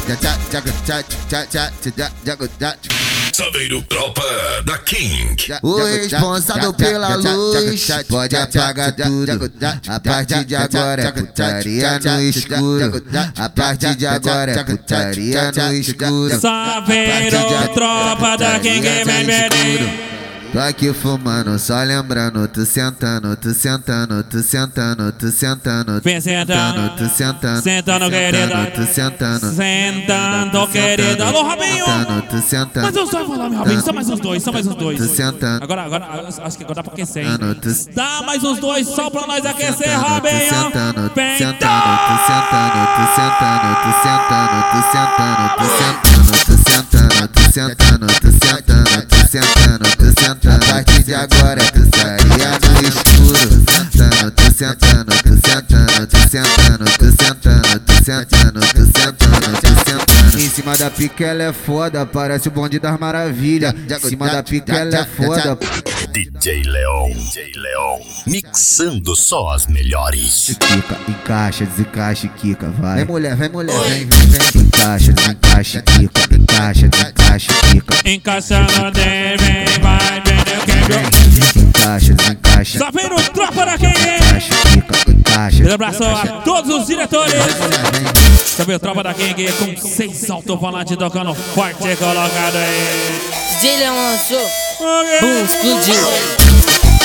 Saveiro Tropa da King. O responsável pela luz pode apagar tudo. A partir de agora é putaria no escuro. A partir de agora é putaria no escuro. Saveiro Tropa da King, vem. Tô aqui fumando, só lembrando, tu sentando, tu sentando, tu sentando, tu sentando, vem sentando, tu sentando, sentando, querida, tu sentando, sentando, querida. Alô, Robinho! tu sentando. Mas eu só vou lá, meu Robinho, só mais uns dois, só mais uns dois. Tu sentando. Agora, acho que agora dá pra aquecer, hein? Dá mais uns dois só pra nós aquecer, Robinho! Vem! Tu sentando, tu sentando, tu sentando, tu sentando, tu sentando, tu sentando, tu sentando, tu sentando, tu sentando, tu sentando. A partir de agora é putaria no escuro. Tu sentando, tu sentando, tu sentando, tu sentando, tu sentando, tu sentando, tu sentando. Em cima da pica ela é foda, parece o bonde das maravilhas. Em cima da pica ela é foda. DJ Leon, mixando só as melhores. Quica, encaixa, desencaixa, quica, vai. Vem mulher, vem. Encaixa, desencaixa, quica, encaixa, desencaixa, quica. Encaixando, vem, vai, vem, eu quero. Encaixa, desencaixa. Saveiro Tropa da King. Encaixa, quica, encaixa. Um abraço a todos os diretores. Saveiro Tropa da King com 6 alto-falantes tocando forte, colocado aí. DJ Leon lançou, boom, explodiu.